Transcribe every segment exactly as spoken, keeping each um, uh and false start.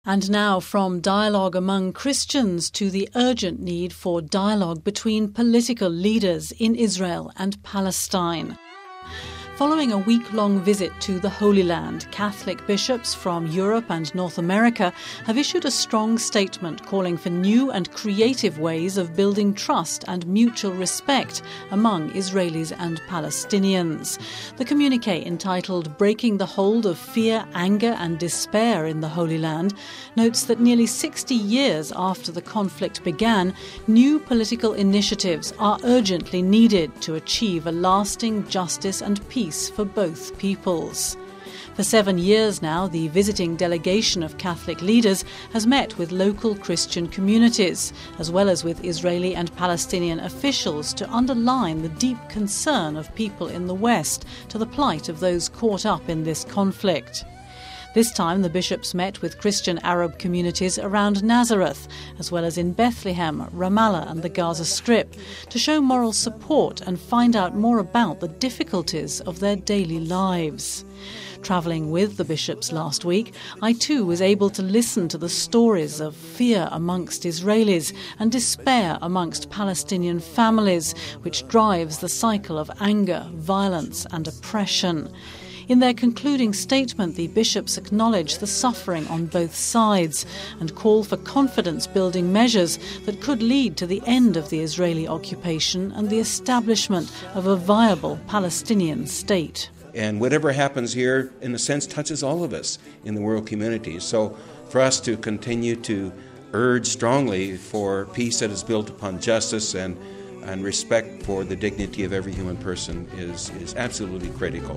And now from dialogue among Christians to the urgent need for dialogue between political leaders in Israel and Palestine. Following a week-long visit to the Holy Land, Catholic bishops from Europe and North America have issued a strong statement calling for new and creative ways of building trust and mutual respect among Israelis and Palestinians. The communiqué, entitled Breaking the Hold of Fear, Anger and Despair in the Holy Land, notes that nearly sixty years after the conflict began, new political initiatives are urgently needed to achieve a lasting justice and peace for both peoples. For seven years now, the visiting delegation of Catholic leaders has met with local Christian communities, as well as with Israeli and Palestinian officials, to underline the deep concern of people in the West to the plight of those caught up in this conflict. This time the bishops met with Christian Arab communities around Nazareth, as well as in Bethlehem, Ramallah and the Gaza Strip, to show moral support and find out more about the difficulties of their daily lives. Travelling with the bishops last week, I too was able to listen to the stories of fear amongst Israelis and despair amongst Palestinian families, which drives the cycle of anger, violence and oppression. In their concluding statement, the bishops acknowledge the suffering on both sides and call for confidence-building measures that could lead to the end of the Israeli occupation and the establishment of a viable Palestinian state. And whatever happens here, in a sense, touches all of us in the world community. So for us to continue to urge strongly for peace that is built upon justice and and respect for the dignity of every human person is, is absolutely critical.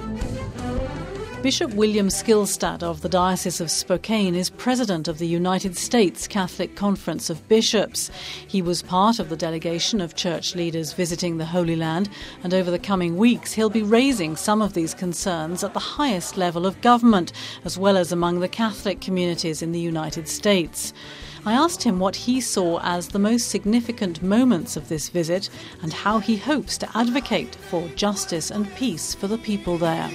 Bishop William Skillstad of the Diocese of Spokane is president of the United States Catholic Conference of Bishops. He was part of the delegation of church leaders visiting the Holy Land, and over the coming weeks he'll be raising some of these concerns at the highest level of government, as well as among the Catholic communities in the United States. I asked him what he saw as the most significant moments of this visit and how he hopes to advocate for justice and peace for the people there.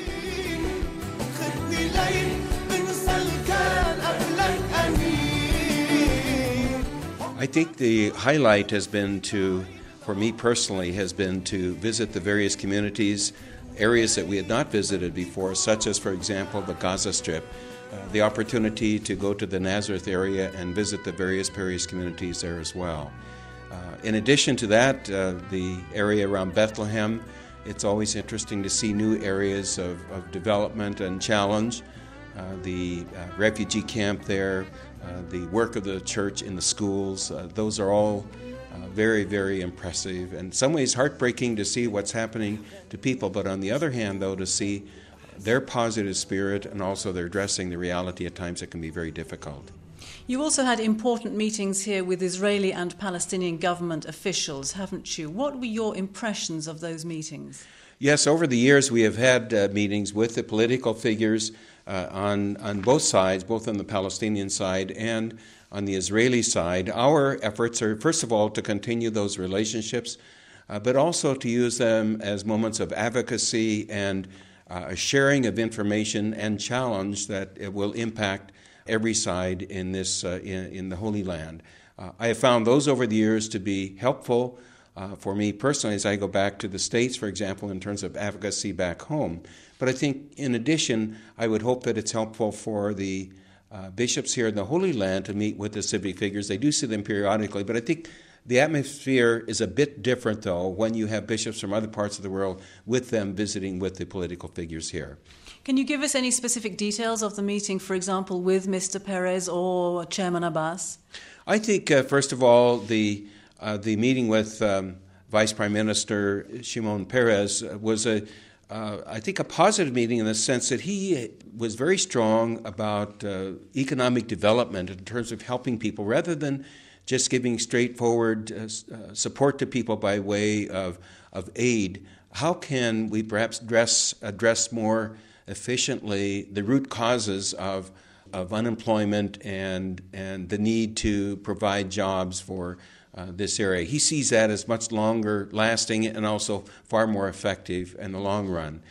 I think the highlight has been to, for me personally, has been to visit the various communities, areas that we had not visited before, such as, for example, the Gaza Strip. Uh, the opportunity to go to the Nazareth area and visit the various parish communities there as well. Uh, in addition to that, uh, the area around Bethlehem, it's always interesting to see new areas of, of development and challenge. Uh, the uh, refugee camp there, uh, the work of the church in the schools, uh, those are all uh, very, very impressive. And in some ways heartbreaking to see what's happening to people, but on the other hand, though, to see their positive spirit and also they're addressing the reality at times that can be very difficult. You also had important meetings here with Israeli and Palestinian government officials, haven't you? What were your impressions of those meetings? Yes, over the years we have had uh, meetings with the political figures uh, on, on both sides, both on the Palestinian side and on the Israeli side. Our efforts are, first of all, to continue those relationships, uh, but also to use them as moments of advocacy and Uh, a sharing of information and challenge that it will impact every side in this uh, in, in the Holy Land. Uh, I have found those over the years to be helpful uh, for me personally as I go back to the States, for example, in terms of advocacy back home. But I think, in addition, I would hope that it's helpful for the uh, bishops here in the Holy Land to meet with the civic figures. They do see them periodically, but I think the atmosphere is a bit different, though, when you have bishops from other parts of the world with them visiting with the political figures here. Can you give us any specific details of the meeting, for example, with Mister Peres or Chairman Abbas? I think, uh, first of all, the uh, the meeting with um, Vice Prime Minister Shimon Peres was, a, uh, I think, a positive meeting in the sense that he was very strong about uh, economic development in terms of helping people rather than just giving straightforward uh, uh, support to people by way of of aid. How can we perhaps address address more efficiently the root causes of of unemployment and and the need to provide jobs for uh, this area? He sees that as much longer lasting and also far more effective in the long run.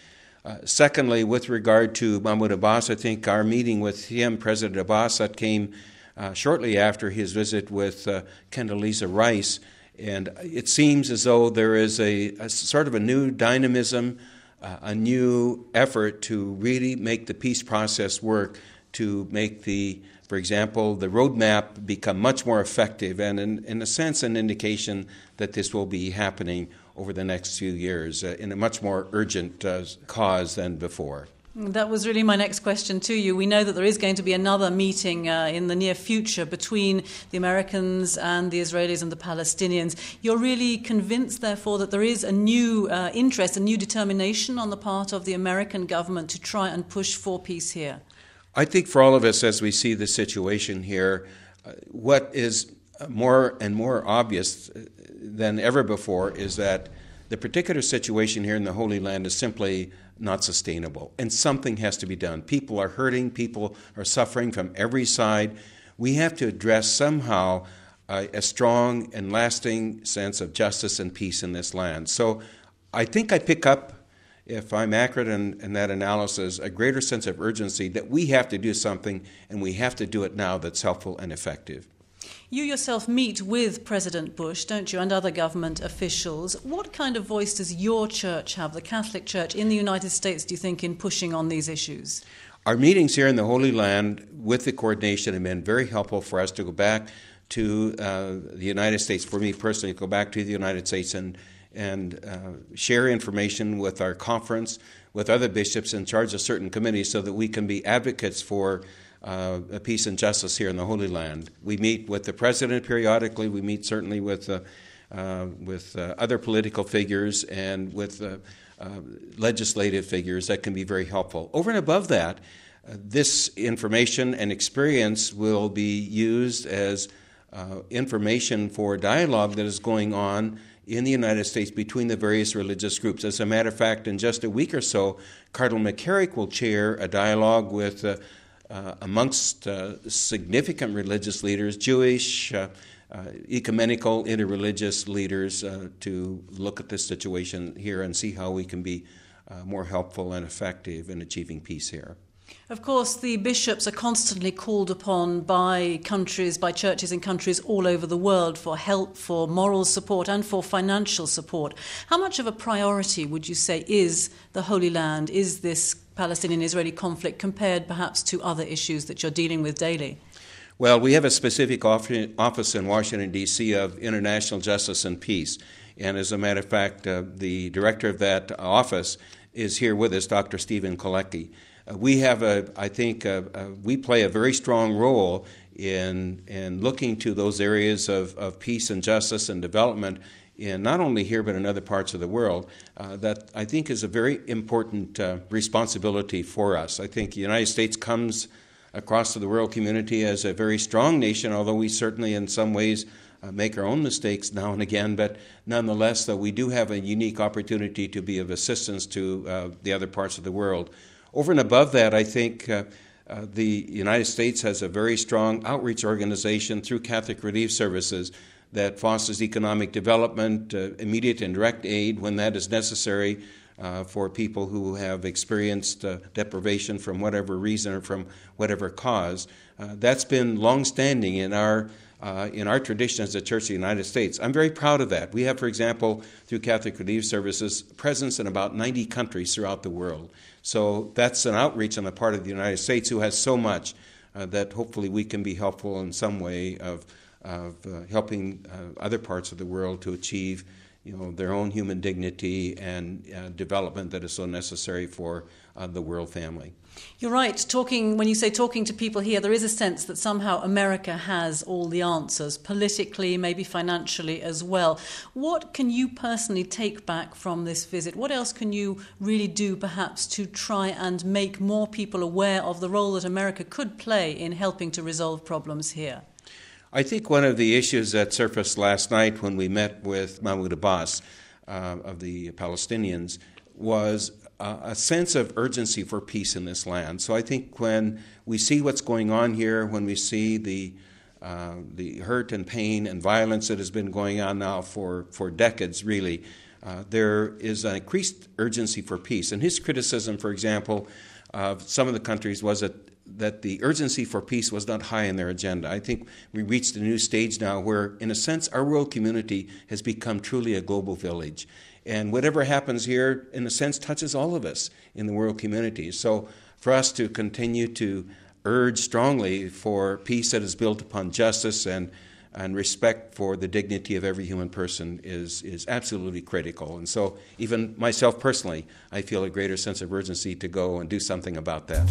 Uh, secondly, with regard to Mahmoud Abbas, I think our meeting with him, President Abbas, that came uh, shortly after his visit with uh, Condoleezza Rice, and it seems as though there is a, a sort of a new dynamism, uh, a new effort to really make the peace process work, to make the, for example, the roadmap become much more effective, and in, in a sense an indication that this will be happening over the next few years uh, in a much more urgent uh, cause than before. That was really my next question to you. We know that there is going to be another meeting uh, in the near future between the Americans and the Israelis and the Palestinians. You're really convinced, therefore, that there is a new uh, interest, a new determination on the part of the American government to try and push for peace here? I think for all of us, as we see the situation here, uh, what is more and more obvious than ever before is that the particular situation here in the Holy Land is simply not sustainable, and something has to be done. People are hurting, people are suffering from every side. We have to address somehow uh, a strong and lasting sense of justice and peace in this land. So I think I pick up, if I'm accurate in, in that analysis, a greater sense of urgency that we have to do something, and we have to do it now that's helpful and effective. You yourself meet with President Bush, don't you, and other government officials. What kind of voice does your church have, the Catholic Church in the United States, do you think, in pushing on these issues? Our meetings here in the Holy Land with the coordination have been very helpful for us to go back to uh, the United States, for me personally, go back to the United States and and uh, share information with our conference, with other bishops in charge of certain committees, so that we can be advocates for uh, peace and justice here in the Holy Land. We meet with the President periodically. We meet certainly with uh, uh, with uh, other political figures and with uh, uh, legislative figures that can be very helpful. Over and above that, uh, this information and experience will be used as uh, information for dialogue that is going on in the United States between the various religious groups. As a matter of fact, in just a week or so, Cardinal McCarrick will chair a dialogue with uh, uh, amongst uh, significant religious leaders, Jewish, uh, uh, ecumenical, interreligious leaders, uh, to look at this situation here and see how we can be uh, more helpful and effective in achieving peace here. Of course, the bishops are constantly called upon by countries, by churches in countries all over the world for help, for moral support and for financial support. How much of a priority would you say is the Holy Land, is this Palestinian-Israeli conflict compared perhaps to other issues that you're dealing with daily? Well, we have a specific office in Washington, D C of International Justice and Peace. And as a matter of fact, uh, the director of that office is here with us, Doctor Stephen Kolecki. Uh, we have a, I think, uh, uh, we play a very strong role in in looking to those areas of, of peace and justice and development in not only here but in other parts of the world. Uh, that I think is a very important uh, responsibility for us. I think the United States comes across to the world community as a very strong nation, although we certainly in some ways uh, make our own mistakes now and again, but nonetheless, though, we do have a unique opportunity to be of assistance to uh, the other parts of the world. Over and above that, I think uh, uh, the United States has a very strong outreach organization through Catholic Relief Services that fosters economic development, uh, immediate and direct aid when that is necessary uh, for people who have experienced uh, deprivation from whatever reason or from whatever cause. Uh, that's been longstanding in our Uh, in our tradition as the Church of the United States. I'm very proud of that. We have, for example, through Catholic Relief Services, presence in about ninety countries throughout the world. So that's an outreach on the part of the United States, who has so much uh, that hopefully we can be helpful in some way of, of uh, helping uh, other parts of the world to achieve, you know, their own human dignity and uh, development that is so necessary for uh, the world family. You're right. Talking, when you say talking to people here, there is a sense that somehow America has all the answers, politically, maybe financially as well. What can you personally take back from this visit? What else can you really do, perhaps, to try and make more people aware of the role that America could play in helping to resolve problems here? I think one of the issues that surfaced last night when we met with Mahmoud Abbas uh, of the Palestinians was Uh, a sense of urgency for peace in this land. So I think when we see what's going on here, when we see the uh, the hurt and pain and violence that has been going on now for, for decades, really, uh, there is an increased urgency for peace. And his criticism, for example, of some of the countries was that, that the urgency for peace was not high in their agenda. I think we reached a new stage now where, in a sense, our world community has become truly a global village. And whatever happens here, in a sense, touches all of us in the world community. So for us to continue to urge strongly for peace that is built upon justice and and respect for the dignity of every human person is, is absolutely critical. And so even myself personally, I feel a greater sense of urgency to go and do something about that.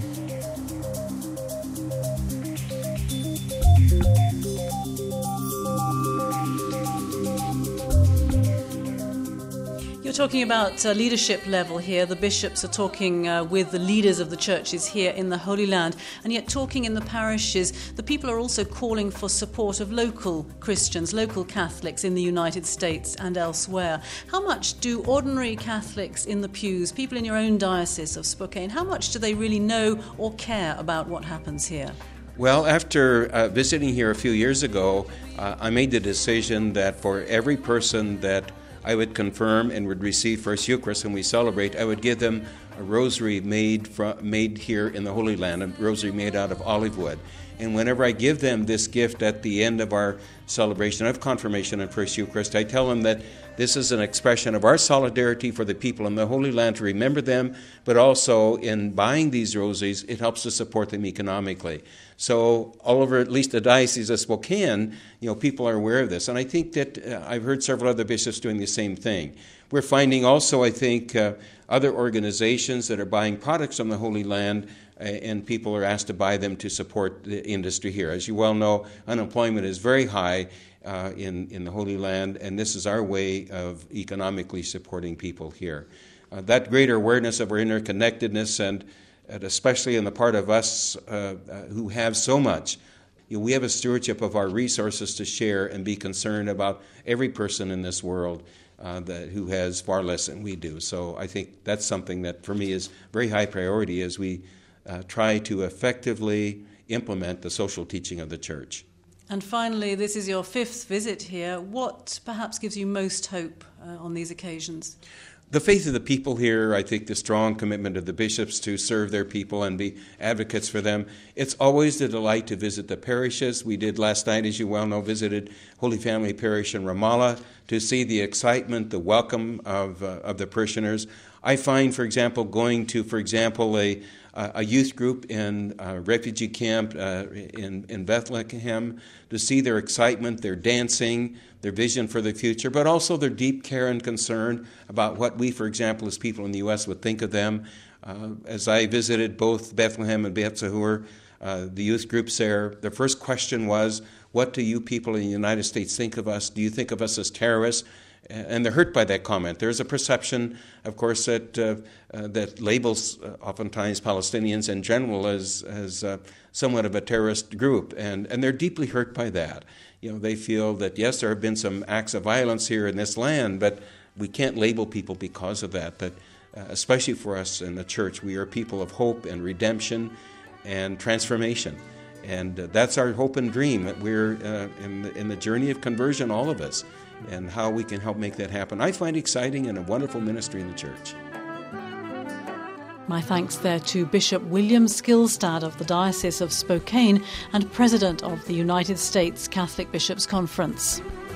You're talking about uh, leadership level here. The bishops are talking uh, with the leaders of the churches here in the Holy Land, and yet talking in the parishes, the people are also calling for support of local Christians, local Catholics in the United States and elsewhere. How much do ordinary Catholics in the pews, people in your own diocese of Spokane, how much do they really know or care about what happens here? Well, after uh, visiting here a few years ago, uh, I made the decision that for every person that I would confirm and would receive First Eucharist when we celebrate, I would give them a rosary made from, made here in the Holy Land, a rosary made out of olive wood. And whenever I give them this gift at the end of our celebration of confirmation and First Eucharist, I tell them that this is an expression of our solidarity for the people in the Holy Land to remember them, but also in buying these rosaries, it helps to support them economically. So all over at least the Diocese of Spokane, you know, people are aware of this. And I think that uh, I've heard several other bishops doing the same thing. We're finding also, I think, uh, other organizations that are buying products from the Holy Land, uh, and people are asked to buy them to support the industry here. As you well know, unemployment is very high uh, in, in the Holy Land, and this is our way of economically supporting people here. Uh, that greater awareness of our interconnectedness, and, and especially on the part of us uh, uh, who have so much, you know, we have a stewardship of our resources to share and be concerned about every person in this world uh, that who has far less than we do. So I think that's something that for me is very high priority as we uh, try to effectively implement the social teaching of the Church. And finally, this is your fifth visit here. What perhaps gives you most hope uh, on these occasions? The faith of the people here, I think the strong commitment of the bishops to serve their people and be advocates for them. It's always a delight to visit the parishes. We did last night, as you well know, visited Holy Family Parish in Ramallah to see the excitement, the welcome of, uh, of the parishioners. I find, for example, going to, for example, a a youth group in a refugee camp uh, in, in Bethlehem, to see their excitement, their dancing, their vision for the future, but also their deep care and concern about what we, for example, as people in the U S would think of them. Uh, as I visited both Bethlehem and Beit Zahur, uh, the youth groups there, the first question was, what do you people in the United States think of us? Do you think of us as terrorists? And they're hurt by that comment. There's a perception, of course, that uh, uh, that labels uh, oftentimes Palestinians in general as as uh, somewhat of a terrorist group, and and they're deeply hurt by that. You know, they feel that yes, there have been some acts of violence here in this land, but we can't label people because of that. That uh, especially for us in the Church, we are people of hope and redemption and transformation, and uh, that's our hope and dream. That we're uh, in the, in the journey of conversion, all of us, and how we can help make that happen. I find exciting and a wonderful ministry in the Church. My thanks there to Bishop William Skillstad of the Diocese of Spokane and President of the United States Catholic Bishops' Conference.